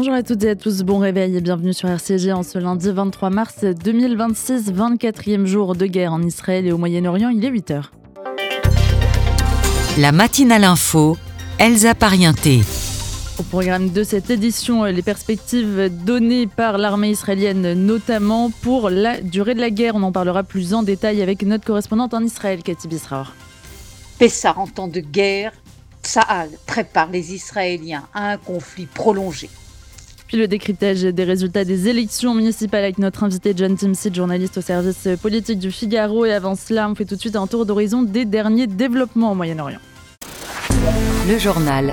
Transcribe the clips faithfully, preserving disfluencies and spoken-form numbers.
Bonjour à toutes et à tous, bon réveil et bienvenue sur R C G en ce lundi vingt-trois mars deux mille vingt-six, vingt-quatrième jour de guerre en Israël et au Moyen-Orient, il est huit heures. La matinale info, Elsa Parienté. Au programme de cette édition, les perspectives données par l'armée israélienne, notamment pour la durée de la guerre. On en parlera plus en détail avec notre correspondante en Israël, Cathy Bisraor. Pessah en temps de guerre, Tsahal prépare les Israéliens à un conflit prolongé. Puis le décryptage des résultats des élections municipales avec notre invité John Timsit, journaliste au service politique du Figaro. Et avant cela, on fait tout de suite un tour d'horizon des derniers développements au Moyen-Orient. Le journal.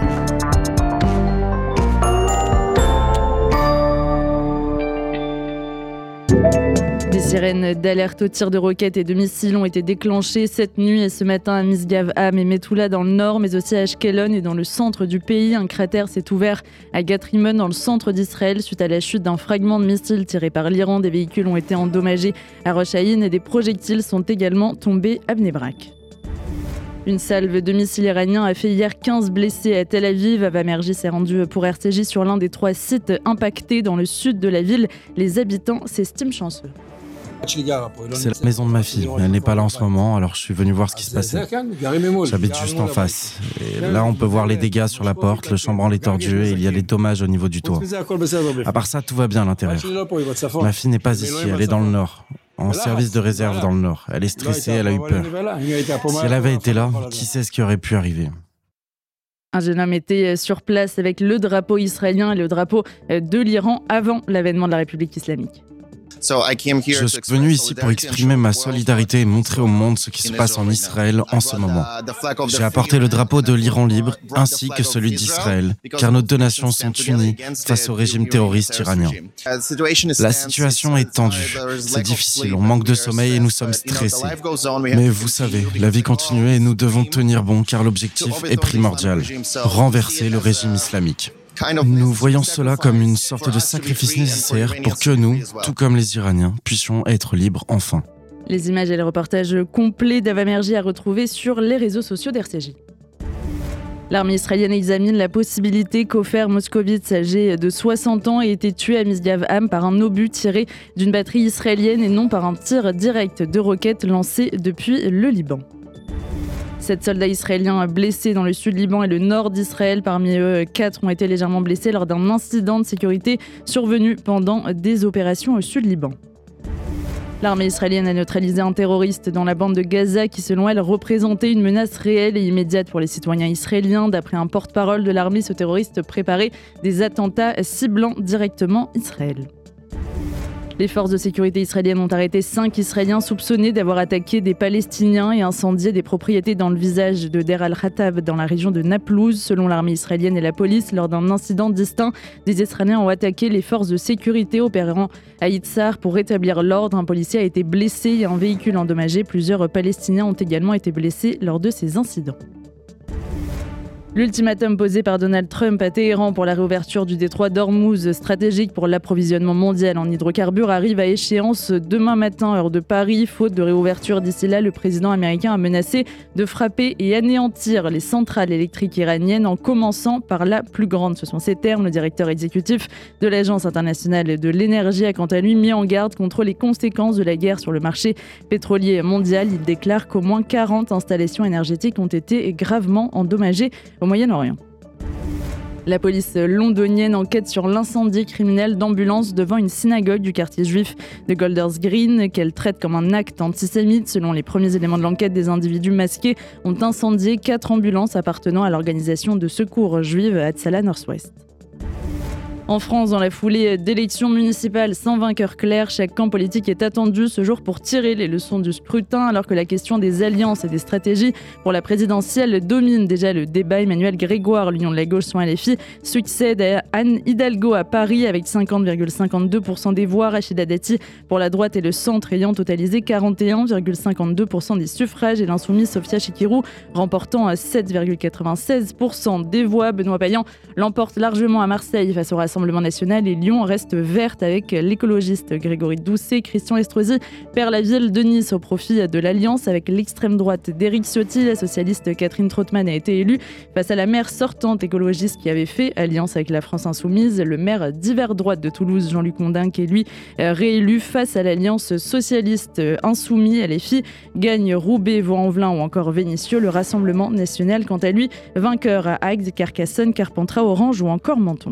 Des sirènes d'alerte aux tirs de roquettes et de missiles ont été déclenchées cette nuit et ce matin à Misgav-Am et Metula dans le nord, mais aussi à Ashkelon et dans le centre du pays. Un cratère s'est ouvert à Gat Rimon dans le centre d'Israël suite à la chute d'un fragment de missile tiré par l'Iran. Des véhicules ont été endommagés à Rosh Haïn et des projectiles sont également tombés à Bnei Brak. Une salve de missiles iraniens a fait hier quinze blessés à Tel Aviv. Avamergy s'est rendu pour R C J sur l'un des trois sites impactés dans le sud de la ville. Les habitants s'estiment chanceux. C'est la maison de ma fille, mais elle n'est pas là en ce moment, alors je suis venu voir ce qui se passait. J'habite juste en face. Et là, on peut voir les dégâts sur la porte, le chambranle est tordu et il y a les dommages au niveau du toit. À part ça, tout va bien à l'intérieur. Ma fille n'est pas ici, elle est dans le nord, en service de réserve dans le nord. Elle est stressée, elle a eu peur. Si elle avait été là, qui sait ce qui aurait pu arriver ? Un jeune homme était sur place avec le drapeau israélien et le drapeau de l'Iran avant l'avènement de la République islamique. Je suis venu ici pour exprimer ma solidarité et montrer au monde ce qui se passe en Israël en ce moment. J'ai apporté le drapeau de l'Iran libre ainsi que celui d'Israël, car nos deux nations sont unies face au régime terroriste iranien. La situation est tendue, c'est difficile, on manque de sommeil et nous sommes stressés. Mais vous savez, la vie continue et nous devons tenir bon car l'objectif est primordial, renverser le régime islamique. Nous voyons cela comme une sorte de sacrifice nécessaire pour que nous, tout comme les Iraniens, puissions être libres enfin. Les images et les reportages complets d'Avamergy à retrouver sur les réseaux sociaux d'R C J. L'armée israélienne examine la possibilité qu'Ofer Moskovitz, âgé de soixante ans, ait été tué à Misgav-Am par un obus tiré d'une batterie israélienne et non par un tir direct de roquettes lancé depuis le Liban. Sept soldats israéliens blessés dans le sud-Liban et le nord d'Israël. Parmi eux, quatre ont été légèrement blessés lors d'un incident de sécurité survenu pendant des opérations au sud-Liban. L'armée israélienne a neutralisé un terroriste dans la bande de Gaza qui, selon elle, représentait une menace réelle et immédiate pour les citoyens israéliens. D'après un porte-parole de l'armée, ce terroriste préparait des attentats ciblant directement Israël. Les forces de sécurité israéliennes ont arrêté cinq Israéliens soupçonnés d'avoir attaqué des Palestiniens et incendié des propriétés dans le village de Der al-Khatab dans la région de Naplouse. Selon l'armée israélienne et la police, lors d'un incident distinct, des Israéliens ont attaqué les forces de sécurité opérant à Yitzhar pour rétablir l'ordre. Un policier a été blessé et un véhicule endommagé. Plusieurs Palestiniens ont également été blessés lors de ces incidents. L'ultimatum posé par Donald Trump à Téhéran pour la réouverture du détroit d'Ormuz, stratégique pour l'approvisionnement mondial en hydrocarbures, arrive à échéance demain matin, heure de Paris. Faute de réouverture d'ici là, le président américain a menacé de frapper et anéantir les centrales électriques iraniennes en commençant par la plus grande. Ce sont ces termes. Le directeur exécutif de l'Agence internationale de l'énergie a quant à lui mis en garde contre les conséquences de la guerre sur le marché pétrolier mondial. Il déclare qu'au moins quarante installations énergétiques ont été gravement endommagées au Moyen-Orient. La police londonienne enquête sur l'incendie criminel d'ambulances devant une synagogue du quartier juif de Golders Green, qu'elle traite comme un acte antisémite. Selon les premiers éléments de l'enquête, des individus masqués ont incendié quatre ambulances appartenant à l'organisation de secours juive Hatzalah Northwest. En France, dans la foulée d'élections municipales sans vainqueur clair, chaque camp politique est attendu ce jour pour tirer les leçons du scrutin, alors que la question des alliances et des stratégies pour la présidentielle domine déjà le débat. Emmanuel Grégoire, l'Union de la gauche sans L F I, succède à Anne Hidalgo à Paris avec cinquante virgule cinquante-deux pour cent des voix. Rachida Dati pour la droite et le centre ayant totalisé quarante et un virgule cinquante-deux pour cent des suffrages et l'insoumise Sophia Chikirou remportant sept virgule quatre-vingt-seize pour cent des voix. Benoît Payan l'emporte largement à Marseille face au Rassemblement Rassemblement national et Lyon reste verte avec l'écologiste Grégory Doucet. Christian Estrosi perd la ville de Nice au profit de l'Alliance avec l'extrême droite d'Éric Ciotti. La socialiste Catherine Trautmann a été élue face à la maire sortante écologiste qui avait fait alliance avec la France Insoumise. Le maire d'hiver droite de Toulouse, Jean-Luc Mondin, qui est lui réélu face à l'Alliance socialiste insoumise. Les filles gagnent Roubaix, Vaux-en-Velin ou encore Vénissieux. Le Rassemblement national, quant à lui, vainqueur à Agde, Carcassonne, Carpentras, Orange ou encore Menton.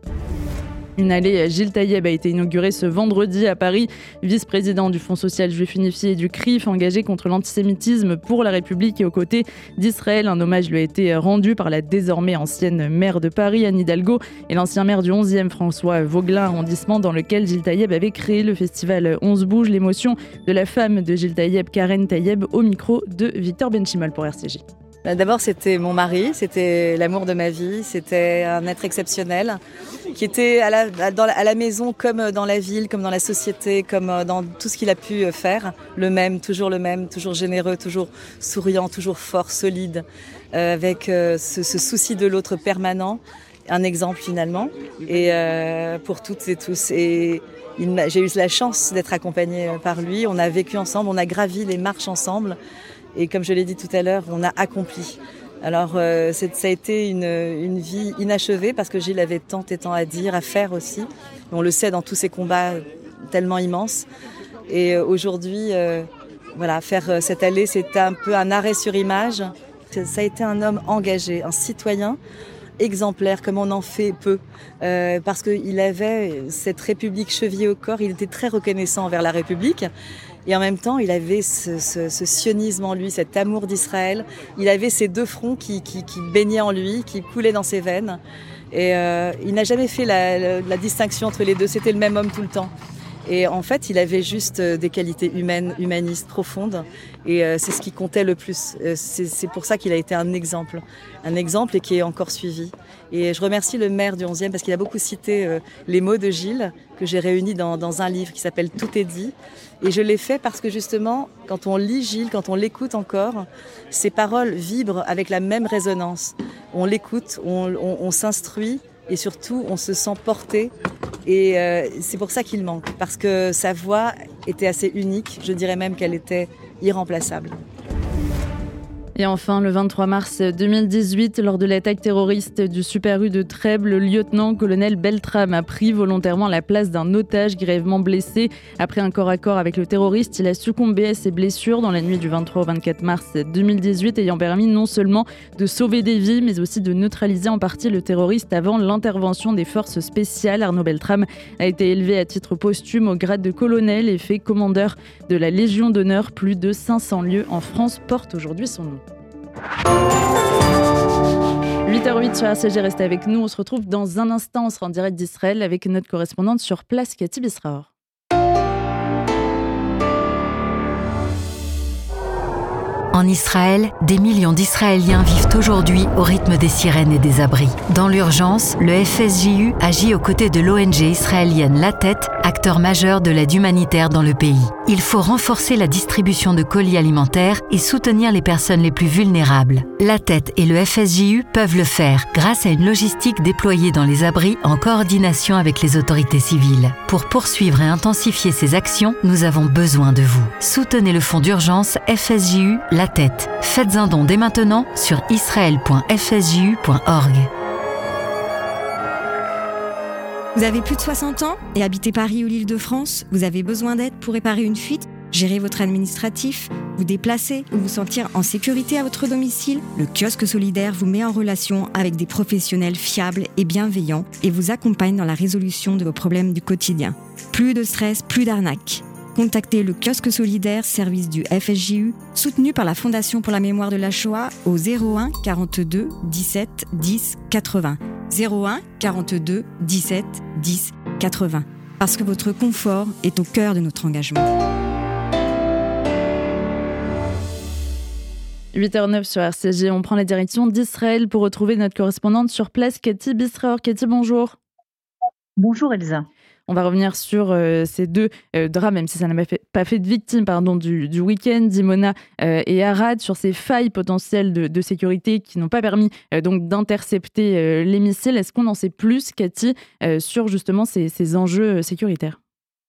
Une allée Gilles Taïeb a été inaugurée ce vendredi à Paris. Vice-président du Fonds social juif unifié et du C R I F, engagé contre l'antisémitisme pour la République et aux côtés d'Israël. Un hommage lui a été rendu par la désormais ancienne maire de Paris, Anne Hidalgo, et l'ancien maire du onzième, François Vauglin, arrondissement dans lequel Gilles Taïeb avait créé le festival onze bouge. L'émotion de la femme de Gilles Taïeb, Karen Taïeb, au micro de Victor Benchimol pour R C J. D'abord, c'était mon mari, c'était l'amour de ma vie, c'était un être exceptionnel qui était à la, dans la, à la maison comme dans la ville, comme dans la société, comme dans tout ce qu'il a pu faire. Le même, toujours le même, toujours généreux, toujours souriant, toujours fort, solide, euh, avec euh, ce, ce souci de l'autre permanent, un exemple finalement, et euh, pour toutes et tous. Et il, j'ai eu la chance d'être accompagnée par lui, on a vécu ensemble, on a gravi les marches ensemble. Et comme je l'ai dit tout à l'heure, on a accompli. Alors euh, c'est, ça a été une, une vie inachevée parce que Gilles avait tant et tant à dire, à faire aussi. On le sait dans tous ces combats tellement immenses. Et aujourd'hui, euh, voilà, faire cette allée, c'est un peu un arrêt sur image. Ça a été un homme engagé, un citoyen exemplaire, comme on en fait peu, euh, parce qu'il avait cette République chevillée au corps. Il était très reconnaissant envers la République. Et en même temps, il avait ce, ce, ce sionisme en lui, cet amour d'Israël. Il avait ces deux fronts qui, qui, qui baignaient en lui, qui coulaient dans ses veines. Et euh, il n'a jamais fait la, la, la distinction entre les deux. C'était le même homme tout le temps. Et en fait, il avait juste des qualités humaines, humanistes, profondes. Et euh, c'est ce qui comptait le plus. Euh, c'est, c'est pour ça qu'il a été un exemple. Un exemple et qui est encore suivi. Et je remercie le maire du onzième parce qu'il a beaucoup cité euh, les mots de Gilles que j'ai réunis dans, dans un livre qui s'appelle « Tout est dit ». Et je l'ai fait parce que justement, quand on lit Gilles, quand on l'écoute encore, ses paroles vibrent avec la même résonance. On l'écoute, on, on, on s'instruit et surtout on se sent porté. Et euh, c'est pour ça qu'il manque, parce que sa voix était assez unique, je dirais même qu'elle était irremplaçable. Et enfin, le vingt-trois mars deux mille dix-huit, lors de l'attaque terroriste du Super U de Trèbes, le lieutenant-colonel Beltrame a pris volontairement la place d'un otage grièvement blessé. Après un corps à corps avec le terroriste, il a succombé à ses blessures dans la nuit du vingt-trois au vingt-quatre mars deux mille dix-huit, ayant permis non seulement de sauver des vies, mais aussi de neutraliser en partie le terroriste avant l'intervention des forces spéciales. Arnaud Beltrame a été élevé à titre posthume au grade de colonel et fait commandeur de la Légion d'honneur. Plus de cinq cents lieux en France portent aujourd'hui son nom. huit heures huit sur R C J, restez avec nous. On se retrouve dans un instant. On sera en direct d'Israël avec notre correspondante sur place, Cathy Bisraor. En Israël, des millions d'Israéliens vivent aujourd'hui au rythme des sirènes et des abris. Dans l'urgence, le F S J U agit aux côtés de l'O N G israélienne La Tête, acteur majeur de l'aide humanitaire dans le pays. Il faut renforcer la distribution de colis alimentaires et soutenir les personnes les plus vulnérables. La Tête et le F S J U peuvent le faire grâce à une logistique déployée dans les abris en coordination avec les autorités civiles. Pour poursuivre et intensifier ces actions, nous avons besoin de vous. Soutenez le fonds d'urgence F S J U La Tête. Faites un don dès maintenant sur israël point f s j u point org. Vous avez plus de soixante ans et habitez Paris ou l'Île-de-France, vous avez besoin d'aide pour réparer une fuite, gérer votre administratif, vous déplacer ou vous sentir en sécurité à votre domicile. Le kiosque solidaire vous met en relation avec des professionnels fiables et bienveillants et vous accompagne dans la résolution de vos problèmes du quotidien. Plus de stress, plus d'arnaques. Contactez le kiosque solidaire, service du F S J U, soutenu par la Fondation pour la mémoire de la Shoah au zéro un quarante-deux dix-sept dix quatre-vingts. zéro un quarante-deux dix-sept dix quatre-vingts. Parce que votre confort est au cœur de notre engagement. huit heures neuf sur R C J, on prend la direction d'Israël pour retrouver notre correspondante sur place, Cathy Bisraor. Cathy, bonjour. Bonjour Elsa. On va revenir sur euh, ces deux euh, drames, même si ça n'a pas fait, pas fait de victimes pardon, du, du week-end, Dimona euh, et Arad, sur ces failles potentielles de, de sécurité qui n'ont pas permis euh, donc d'intercepter euh, les missiles. Est-ce qu'on en sait plus, Cathy, euh, sur justement ces, ces enjeux sécuritaires ?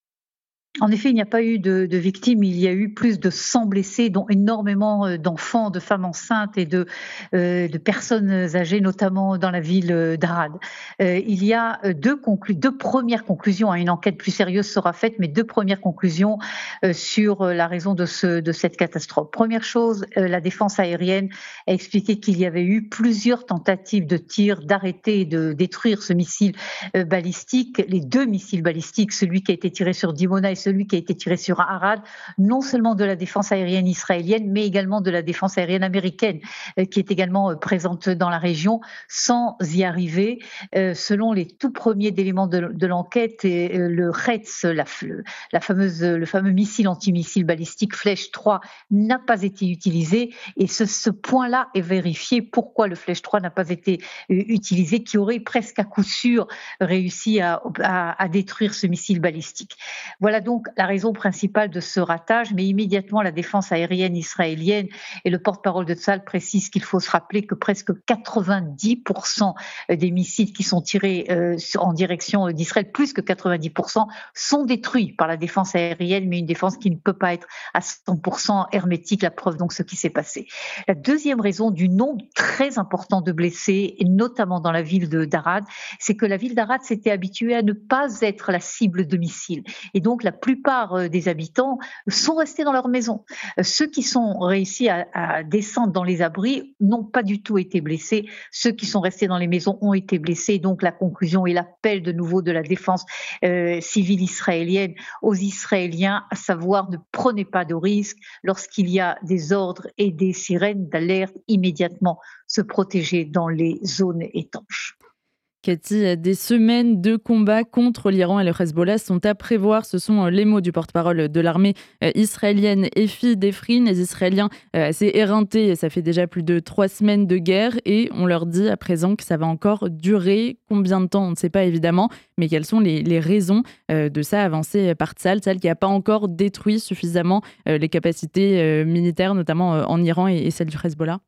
En effet, il n'y a pas eu de, de victimes, il y a eu plus de cent blessés, dont énormément d'enfants, de femmes enceintes et de, euh, de personnes âgées, notamment dans la ville d'Arad. Euh, il y a deux, conclu- deux premières conclusions, hein, une enquête plus sérieuse sera faite, mais deux premières conclusions euh, sur la raison de, ce, de cette catastrophe. Première chose, euh, la défense aérienne a expliqué qu'il y avait eu plusieurs tentatives de tir, d'arrêter et de détruire ce missile euh, balistique, les deux missiles balistiques, celui qui a été tiré sur Dimona et celui qui a été tiré sur Arad, non seulement de la défense aérienne israélienne, mais également de la défense aérienne américaine, euh, qui est également euh, présente dans la région, sans y arriver. Euh, selon les tout premiers éléments de, de l'enquête, et, euh, le Retz, la, la fameuse, le fameux missile antimissile balistique Flèche trois, n'a pas été utilisé, et ce, ce point-là est vérifié. Pourquoi le Flèche trois n'a pas été euh, utilisé, qui aurait presque à coup sûr réussi à, à, à détruire ce missile balistique. Voilà donc la raison principale de ce ratage, mais immédiatement la défense aérienne israélienne et le porte-parole de Tsahal précise qu'il faut se rappeler que presque quatre-vingt-dix pour cent des missiles qui sont tirés euh, en direction d'Israël, plus que quatre-vingt-dix pour cent, sont détruits par la défense aérienne, mais une défense qui ne peut pas être à cent pour cent hermétique, la preuve donc ce qui s'est passé. La deuxième raison du nombre très important de blessés, et notamment dans la ville de d'Arad, c'est que la ville d'Arad s'était habituée à ne pas être la cible de missiles, et donc la plupart des habitants sont restés dans leur maison. Ceux qui sont réussis à, à descendre dans les abris n'ont pas du tout été blessés. Ceux qui sont restés dans les maisons ont été blessés. Donc la conclusion et l'appel de nouveau de la défense euh, civile israélienne aux Israéliens, à savoir ne prenez pas de risques lorsqu'il y a des ordres et des sirènes d'alerte, immédiatement se protéger dans les zones étanches. Cathy, des semaines de combats contre l'Iran et le Hezbollah sont à prévoir. Ce sont les mots du porte-parole de l'armée israélienne, Efi Defrin. Les Israéliens assez éreintés, ça fait déjà plus de trois semaines de guerre et on leur dit à présent que ça va encore durer. Combien de temps, on ne sait pas évidemment, mais quelles sont les, les raisons de ça avancées par Tsahal, Tsahal qui n'a pas encore détruit suffisamment les capacités militaires, notamment en Iran et, et celles du Hezbollah?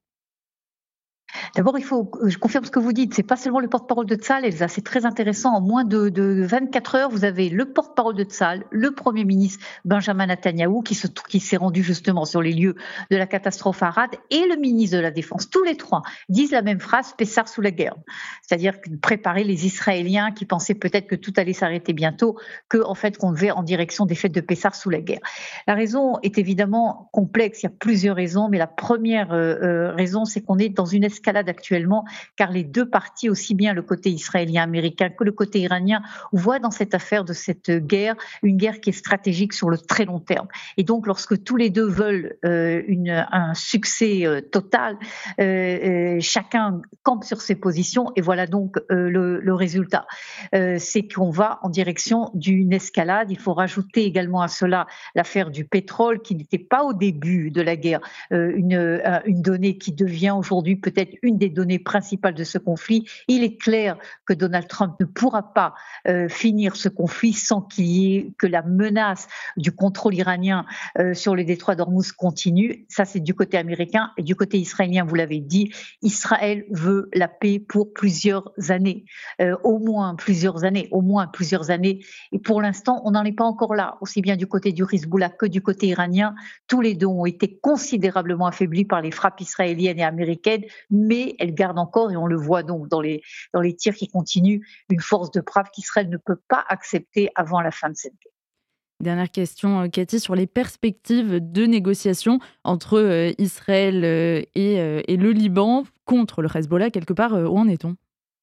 D'abord, il faut, je confirme ce que vous dites, c'est pas seulement le porte-parole de Tsahal, Elsa, c'est très intéressant. En moins de, de vingt-quatre heures, vous avez le porte-parole de Tsahal, le Premier ministre Benjamin Netanyahou, qui, se, qui s'est rendu justement sur les lieux de la catastrophe à Arad, et le ministre de la Défense. Tous les trois disent la même phrase, Pessar sous la guerre. C'est-à-dire préparer les Israéliens qui pensaient peut-être que tout allait s'arrêter bientôt, que en fait, qu'on devait en direction des fêtes de Pessar sous la guerre. La raison est évidemment complexe, il y a plusieurs raisons, mais la première euh, raison, c'est qu'on est dans une escalade actuellement, car les deux parties, aussi bien le côté israélien-américain que le côté iranien, voient dans cette affaire de cette guerre une guerre qui est stratégique sur le très long terme. Et donc, lorsque tous les deux veulent euh, une, un succès euh, total, euh, euh, chacun campe sur ses positions, et voilà donc euh, le, le résultat. Euh, c'est qu'on va en direction d'une escalade. Il faut rajouter également à cela l'affaire du pétrole, qui n'était pas au début de la guerre euh, une, euh, une donnée qui devient aujourd'hui peut-être une des données principales de ce conflit. Il est clair que Donald Trump ne pourra pas euh, finir ce conflit sans qu'il y ait que la menace du contrôle iranien euh, sur le détroit d'Ormuz continue. Ça, c'est du côté américain. Et du côté israélien, vous l'avez dit, Israël veut la paix pour plusieurs années, euh, au moins plusieurs années, au moins plusieurs années. Et pour l'instant, on n'en est pas encore là, aussi bien du côté du Hezbollah que du côté iranien. Tous les deux ont été considérablement affaiblis par les frappes israéliennes et américaines, mais elles gardent encore, et on le voit donc dans les, dans les tirs qui continuent, une force de frappe qu'Israël ne peut pas accepter avant la fin de cette guerre. Dernière question, Cathy, sur les perspectives de négociation entre Israël et, et le Liban contre le Hezbollah, quelque part, où en est-on ?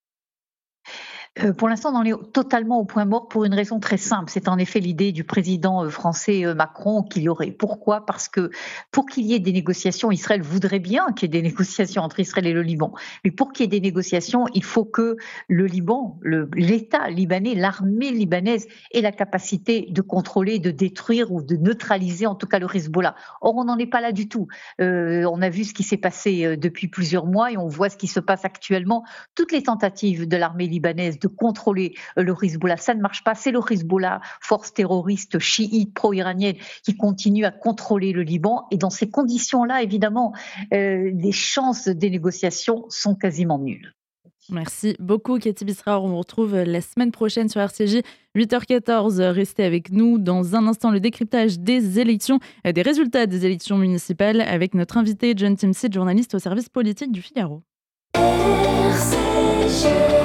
Euh, pour l'instant, on en est totalement au point mort pour une raison très simple. C'est en effet l'idée du président français Macron qu'il y aurait. Pourquoi ? Parce que pour qu'il y ait des négociations, Israël voudrait bien qu'il y ait des négociations entre Israël et le Liban. Mais pour qu'il y ait des négociations, il faut que le Liban, le, l'État libanais, l'armée libanaise ait la capacité de contrôler, de détruire ou de neutraliser en tout cas le Hezbollah. Or, on n'en est pas là du tout. Euh, on a vu ce qui s'est passé depuis plusieurs mois et on voit ce qui se passe actuellement. Toutes les tentatives de l'armée libanaise de contrôler le Hezbollah. Ça ne marche pas. C'est le Hezbollah, force terroriste chiite pro-iranienne, qui continue à contrôler le Liban. Et dans ces conditions-là, évidemment, euh, les chances des négociations sont quasiment nulles. Merci beaucoup, Cathy Bisraor. On vous retrouve la semaine prochaine sur R C J, huit heures quatorze. Restez avec nous. Dans un instant, le décryptage des élections, des résultats des élections municipales avec notre invité John Timsit, journaliste au service politique du Figaro. R C J.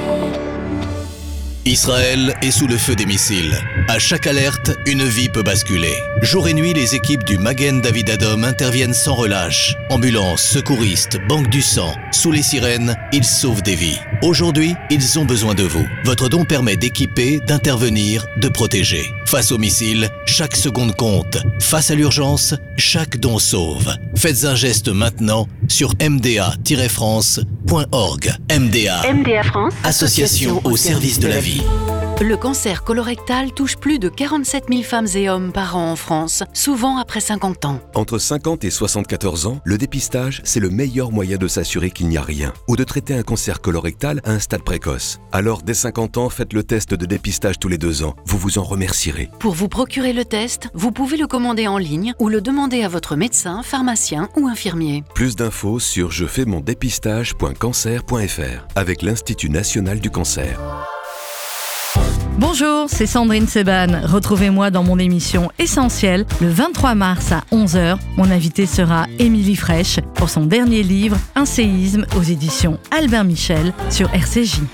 Israël est sous le feu des missiles. À chaque alerte, une vie peut basculer. Jour et nuit, les équipes du Magen David Adom interviennent sans relâche. Ambulances, secouristes, banque du sang. Sous les sirènes, ils sauvent des vies. Aujourd'hui, ils ont besoin de vous. Votre don permet d'équiper, d'intervenir, de protéger. Face aux missiles, chaque seconde compte. Face à l'urgence, chaque don sauve. Faites un geste maintenant sur m d a tiret france point org. M D A, M D A France, association au service de la vie. Le cancer colorectal touche plus de quarante-sept mille femmes et hommes par an en France, souvent après cinquante ans. Entre cinquante et soixante-quatorze ans, le dépistage, c'est le meilleur moyen de s'assurer qu'il n'y a rien ou de traiter un cancer colorectal à un stade précoce. Alors, dès cinquante ans, faites le test de dépistage tous les deux ans. Vous vous en remercierez. Pour vous procurer le test, vous pouvez le commander en ligne ou le demander à votre médecin, pharmacien ou infirmier. Plus d'infos sur je fais mon dépistage point cancer point f r avec l'Institut national du cancer. Bonjour, c'est Sandrine Seban. Retrouvez-moi dans mon émission Essentiel le vingt-trois mars à onze heures. Mon invité sera Émilie Frêche pour son dernier livre Un séisme aux éditions Albin Michel sur R C J.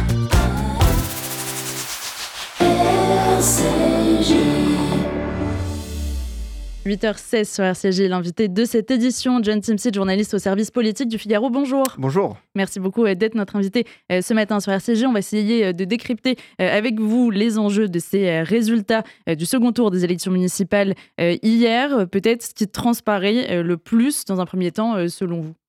R C J. huit heures seize sur R C J, l'invité de cette édition, John Timsit, journaliste au service politique du Figaro. Bonjour. Bonjour. Merci beaucoup d'être notre invité ce matin sur R C J. On va essayer de décrypter avec vous les enjeux de ces résultats du second tour des élections municipales hier. Peut-être ce qui transparaît le plus dans un premier temps, selon vous.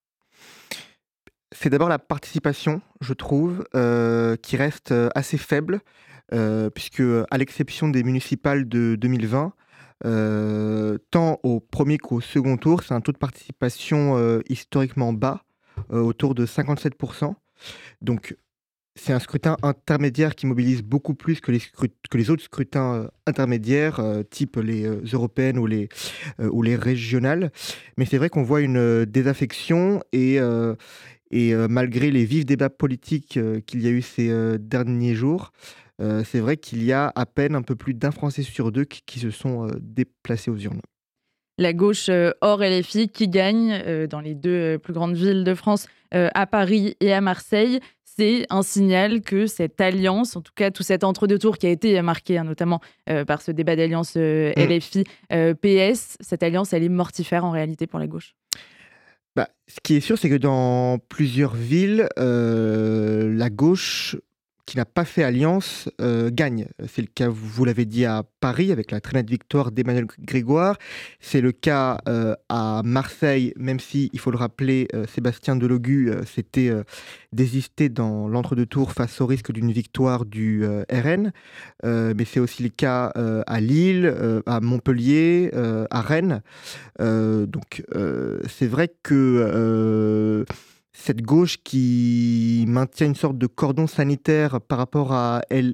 C'est d'abord la participation, je trouve, euh, qui reste assez faible, euh, puisque à l'exception des municipales de deux mille vingt, Euh, tant au premier qu'au second tour, c'est un taux de participation euh, historiquement bas, euh, autour de cinquante-sept pour cent. Donc, c'est un scrutin intermédiaire qui mobilise beaucoup plus que les, scrut- que les autres scrutins euh, intermédiaires, euh, type les euh, européennes ou les, euh, ou les régionales. Mais c'est vrai qu'on voit une euh, désaffection et, euh, et euh, malgré les vifs débats politiques euh, qu'il y a eu ces euh, derniers jours, Euh, c'est vrai qu'il y a à peine un peu plus d'un Français sur deux qui, qui se sont euh, déplacés aux urnes. La gauche euh, hors L F I qui gagne euh, dans les deux euh, plus grandes villes de France, euh, à Paris et à Marseille. C'est un signal que cette alliance, en tout cas tout cet entre-deux tours qui a été marqué hein, notamment euh, par ce débat d'alliance euh, mmh. L F I euh, P S, cette alliance elle est mortifère en réalité pour la gauche. Bah, ce qui est sûr, c'est que dans plusieurs villes, euh, la gauche qui n'a pas fait alliance euh, gagne. C'est le cas, vous l'avez dit, à Paris, avec la très nette victoire d'Emmanuel Grégoire. C'est le cas euh, à Marseille, même si, il faut le rappeler, euh, Sébastien Delogu euh, s'était euh, désisté dans l'entre-deux tours face au risque d'une victoire du euh, R N. Euh, mais c'est aussi le cas euh, à Lille, euh, à Montpellier, euh, à Rennes. Euh, donc, euh, c'est vrai que... Euh, cette gauche qui maintient une sorte de cordon sanitaire par rapport à L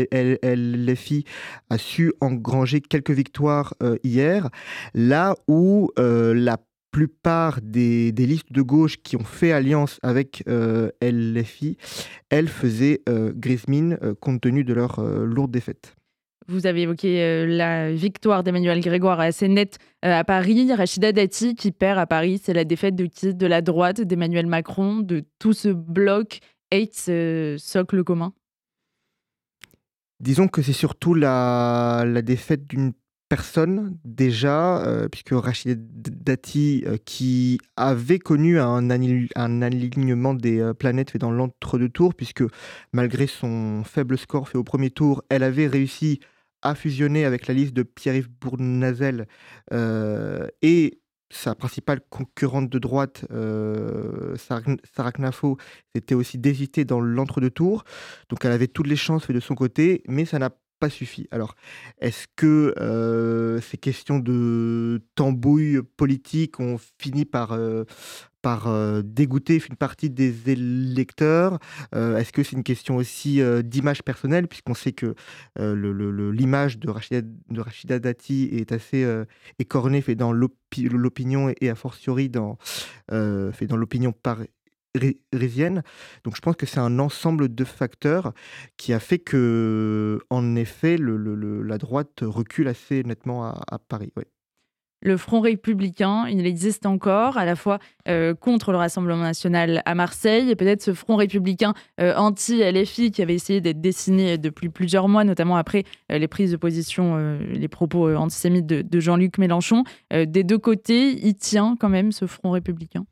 F I a su engranger quelques victoires euh, hier, là où euh, la plupart des, des listes de gauche qui ont fait alliance avec euh, L F I, elles faisaient euh, grise mine euh, compte tenu de leur euh, lourde défaite. Vous avez évoqué euh, la victoire d'Emmanuel Grégoire assez nette euh, à Paris. Rachida Dati qui perd à Paris, c'est la défaite de qui ? De la droite, d'Emmanuel Macron, de tout ce bloc hate, ce socle commun ? Disons que c'est surtout la, la défaite d'une personne déjà, euh, puisque Rachida Dati, euh, qui avait connu un, anil- un alignement des euh, planètes fait dans l'entre-deux tours, puisque malgré son faible score fait au premier tour, elle avait réussi à fusionner avec la liste de Pierre-Yves Bournazel euh, et sa principale concurrente de droite, euh, Sarah Knafo, s'était aussi désistée dans l'entre-deux tours. Donc elle avait toutes les chances de son côté, mais ça n'a pas suffi. Alors, est-ce que euh, ces questions de tambouille politique ont fini par, euh, par euh, dégoûter une partie des électeurs? euh, Est-ce que c'est une question aussi euh, d'image personnelle, puisqu'on sait que euh, le, le, le, l'image de Rachida, de Rachida Dati est assez euh, écornée, fait dans l'opi- l'opinion et, et a fortiori dans, euh, fait dans l'opinion parisienne. Donc je pense que c'est un ensemble de facteurs qui a fait que, en effet, le, le, le, la droite recule assez nettement à, à Paris. Ouais. Le Front républicain, il existe encore, à la fois euh, contre le Rassemblement national à Marseille, et peut-être ce Front républicain euh, anti-L F I qui avait essayé d'être dessiné depuis plusieurs mois, notamment après euh, les prises de position, euh, les propos euh, antisémites de, de Jean-Luc Mélenchon. Euh, des deux côtés, il tient quand même ce Front républicain.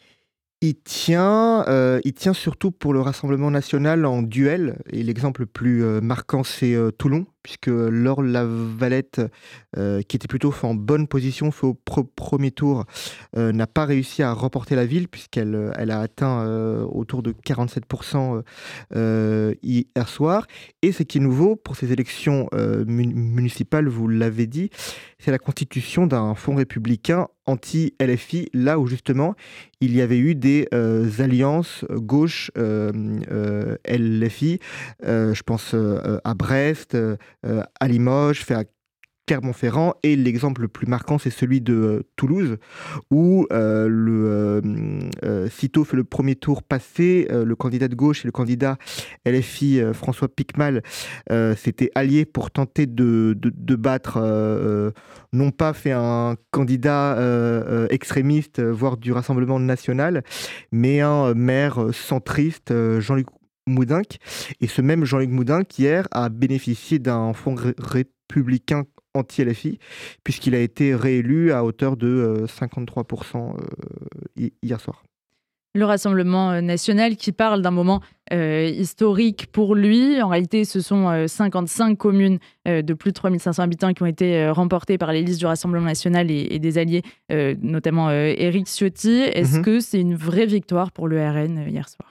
Il tient, euh, il tient surtout pour le Rassemblement national en duel. Et l'exemple le plus euh, marquant, c'est euh, Toulon, puisque Laure Lavalette, euh, qui était plutôt en bonne position fait au pr- premier tour, euh, n'a pas réussi à remporter la ville, puisqu'elle elle a atteint euh, autour de quarante-sept pour cent euh, hier soir. Et ce qui est nouveau pour ces élections euh, mun- municipales, vous l'avez dit, c'est la constitution d'un fonds républicain anti-L F I, là où justement il y avait eu des euh, alliances gauche euh, euh, L F I, euh, je pense euh, à Brest, euh, à Limoges, fait à Clermont-Ferrand, et l'exemple le plus marquant, c'est celui de euh, Toulouse, où euh, le euh, euh, sitôt fait le premier tour passé, euh, le candidat de gauche et le candidat L F I, euh, François Piquemal, euh, s'étaient alliés pour tenter de, de, de battre, euh, non pas fait un candidat euh, euh, extrémiste, voire du Rassemblement national, mais un maire centriste, euh, Jean-Luc Moudenc. Et ce même Jean-Luc Moudenc, hier, a bénéficié d'un fonds ré- républicain anti-L F I, puisqu'il a été réélu à hauteur de euh, cinquante-trois pour cent euh, hier soir. Le Rassemblement national qui parle d'un moment euh, historique pour lui. En réalité, ce sont euh, cinquante-cinq communes euh, de plus de trois mille cinq cents habitants qui ont été euh, remportées par les listes du Rassemblement national et, et des alliés, euh, notamment euh, Éric Ciotti. Est-ce mmh. que c'est une vraie victoire pour le R N euh, hier soir ?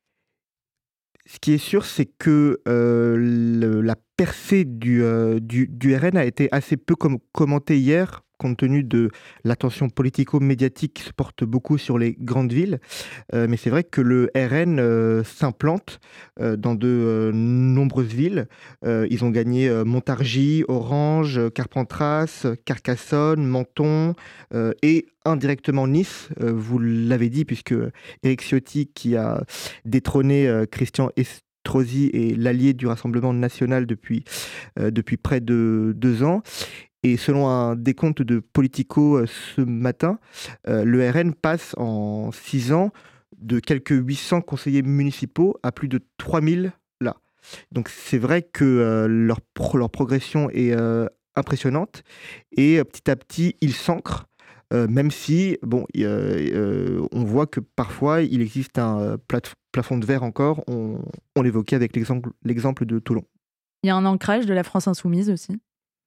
Ce qui est sûr, c'est que euh, le, la percée du, euh, du, du R N a été assez peu com- commentée hier, compte tenu de l'attention politico-médiatique qui se porte beaucoup sur les grandes villes. Euh, mais c'est vrai que le R N euh, s'implante euh, dans de euh, nombreuses villes. Euh, ils ont gagné euh, Montargis, Orange, Carpentras, Carcassonne, Menton euh, et indirectement Nice. Euh, vous l'avez dit, puisque Éric Ciotti, qui a détrôné euh, Christian Estrosi, est l'allié du Rassemblement national depuis, euh, depuis près de deux ans. Et selon un décompte de Politico euh, ce matin, euh, le R N passe en six ans de quelques huit cents conseillers municipaux à plus de trois mille là. Donc c'est vrai que euh, leur, pro- leur progression est euh, impressionnante et euh, petit à petit ils s'ancrent, euh, même si bon, euh, euh, on voit que parfois il existe un euh, plate- plafond de verre encore. On, on l'évoquait avec l'exemple, l'exemple de Toulon. Il y a un ancrage de la France insoumise aussi.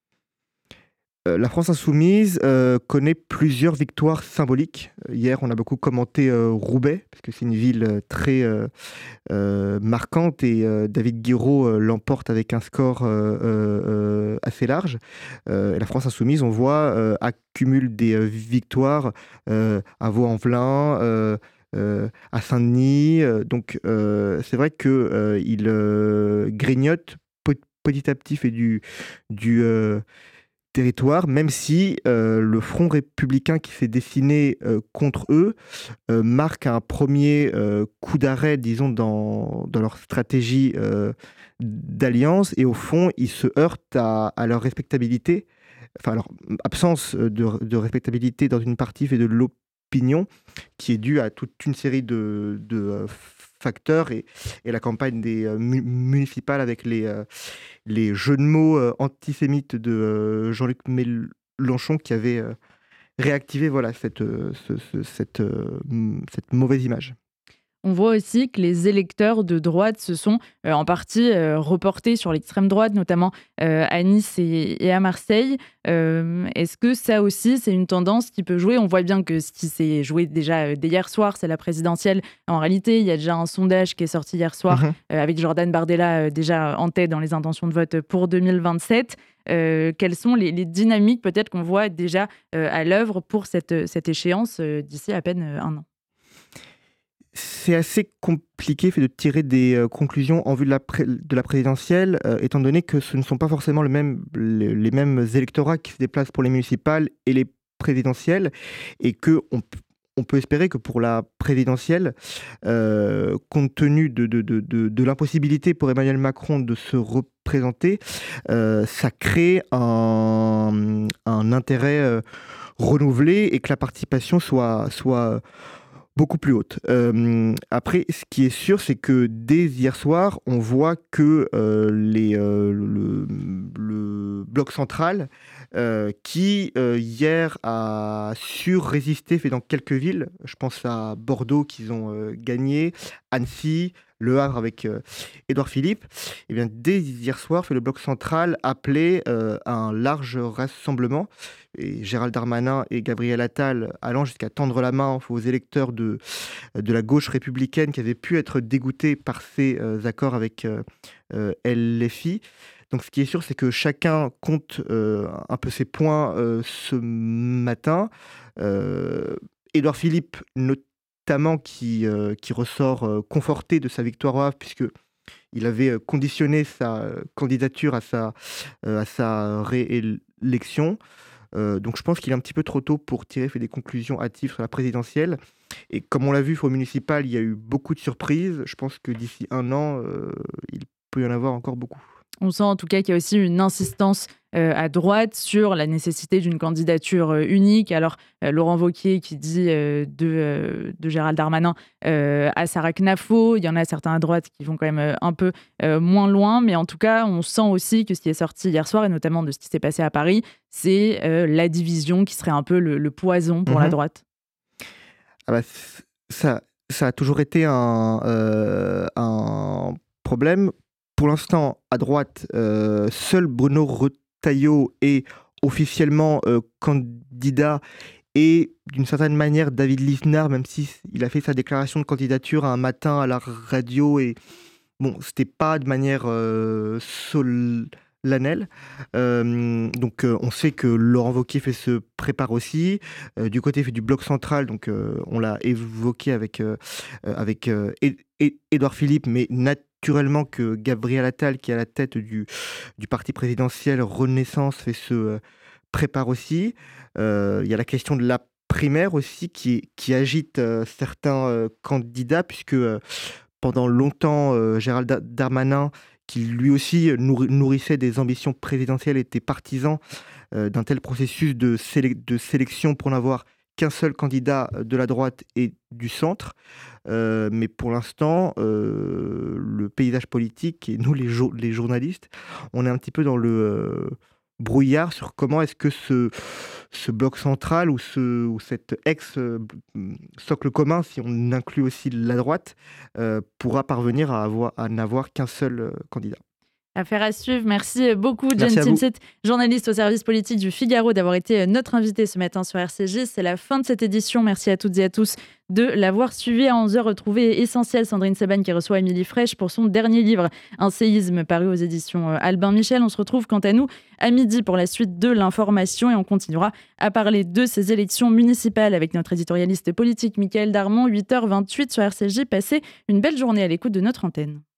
Euh, la France insoumise euh, connaît plusieurs victoires symboliques. Hier, on a beaucoup commenté euh, Roubaix, parce que c'est une ville euh, très euh, euh, marquante, et euh, David Guiraud euh, l'emporte avec un score euh, euh, assez large. Euh, et la France insoumise, on voit, euh, accumule des euh, victoires euh, à Vaux-en-Velin, euh, euh, à Saint-Denis. Euh, donc, euh, c'est vrai qu'il euh, euh, grignote petit à petit, fait du... du euh, territoire, même si euh, le Front républicain qui s'est dessiné euh, contre eux euh, marque un premier euh, coup d'arrêt, disons, dans, dans leur stratégie euh, d'alliance, et au fond, ils se heurtent à, à leur respectabilité, enfin, leur absence de, de respectabilité dans une partie fait de l'opinion, qui est due à toute une série de, de euh, facteurs, et, et la campagne des euh, mu- municipales avec les, euh, les jeux de mots euh, antisémites de euh, Jean-Luc Mélenchon qui avait euh, réactivé voilà, cette, euh, ce, ce, cette, euh, cette mauvaise image. On voit aussi que les électeurs de droite se sont euh, en partie euh, reportés sur l'extrême droite, notamment euh, à Nice et, et à Marseille. Euh, est-ce que ça aussi, c'est une tendance qui peut jouer ? On voit bien que ce qui s'est joué déjà euh, dès hier soir, c'est la présidentielle. En réalité, il y a déjà un sondage qui est sorti hier soir mmh. euh, avec Jordan Bardella euh, déjà en tête dans les intentions de vote pour deux mille vingt-sept. Euh, quelles sont les, les dynamiques peut-être qu'on voit déjà euh, à l'œuvre pour cette, cette échéance euh, d'ici à peine euh, un an ? C'est assez compliqué fait, de tirer des euh, conclusions en vue de la, pré- de la présidentielle, euh, étant donné que ce ne sont pas forcément le même, les, les mêmes électorats qui se déplacent pour les municipales et les présidentielles, et qu'on on peut espérer que pour la présidentielle, euh, compte tenu de, de, de, de, de l'impossibilité pour Emmanuel Macron de se représenter, euh, ça crée un, un intérêt euh, renouvelé et que la participation soit... soit beaucoup plus haute. Euh, après, ce qui est sûr, c'est que dès hier soir, on voit que euh, les, euh, le, le bloc central, euh, qui euh, hier a su résister, fait dans quelques villes, je pense à Bordeaux qu'ils ont euh, gagné, Annecy, Le Havre avec euh, Édouard Philippe, et bien dès hier soir, fait le bloc central appelait euh, à un large rassemblement. Et Gérald Darmanin et Gabriel Attal allant jusqu'à tendre la main aux électeurs de, de la gauche républicaine qui avaient pu être dégoûtés par ces euh, accords avec euh, euh, L F I. Donc ce qui est sûr, c'est que chacun compte euh, un peu ses points euh, ce matin. Euh, Édouard Philippe, notamment, qui, euh, qui ressort euh, conforté de sa victoire au Havre, puisque il avait conditionné sa candidature à sa, euh, à sa réélection. Euh, donc je pense qu'il est un petit peu trop tôt pour tirer fait des conclusions hâtives sur la présidentielle. Et comme on l'a vu au municipal, il y a eu beaucoup de surprises. Je pense que d'ici un an, euh, il peut y en avoir encore beaucoup. On sent en tout cas qu'il y a aussi une insistance euh, à droite sur la nécessité d'une candidature euh, unique. Alors, euh, Laurent Wauquiez qui dit euh, de, euh, de Gérald Darmanin euh, à Sarah Knafo. Il y en a certains à droite qui vont quand même euh, un peu euh, moins loin. Mais en tout cas, on sent aussi que ce qui est sorti hier soir, et notamment de ce qui s'est passé à Paris, c'est euh, la division qui serait un peu le, le poison pour mmh. la droite. Ah bah, ça, ça a toujours été un, euh, un problème. Pour l'instant, à droite, euh, seul Bruno Retailleau est officiellement euh, candidat et d'une certaine manière David Lisnard, même s'il a fait sa déclaration de candidature un matin à la radio, et bon, c'était pas de manière euh, solennelle. Euh, donc euh, on sait que Laurent Wauquiez fait se prépare aussi. Euh, du côté fait du bloc central, donc euh, on l'a évoqué avec, euh, avec euh, Édouard Philippe, mais naturellement, Naturellement que Gabriel Attal, qui est à la tête du, du parti présidentiel Renaissance, fait se euh, prépare aussi. Il euh, y a la question de la primaire aussi qui, qui agite euh, certains euh, candidats, puisque euh, pendant longtemps, euh, Gérald Darmanin, qui lui aussi nourrissait des ambitions présidentielles, était partisan euh, d'un tel processus de, sélec- de sélection pour n'avoir qu'un seul candidat de la droite et du centre. Euh, mais pour l'instant, euh, le paysage politique et nous, les, jo- les journalistes, on est un petit peu dans le euh, brouillard sur comment est-ce que ce, ce bloc central ou, ce, ou cet ex-socle commun, si on inclut aussi la droite, euh, pourra parvenir à, avoir, à n'avoir qu'un seul euh, candidat. Affaire à suivre. Merci beaucoup, Jen Timsit, journaliste au service politique du Figaro, d'avoir été notre invité ce matin sur R C J. C'est la fin de cette édition. Merci à toutes et à tous de l'avoir suivi. À onze heures, retrouvez Essentiel, Sandrine Seban qui reçoit Émilie Frèche pour son dernier livre, Un séisme, paru aux éditions Albin Michel. On se retrouve quant à nous à midi pour la suite de l'information et on continuera à parler de ces élections municipales avec notre éditorialiste politique Mickaël Darmon. huit heures vingt-huit sur R C J. Passez une belle journée à l'écoute de notre antenne.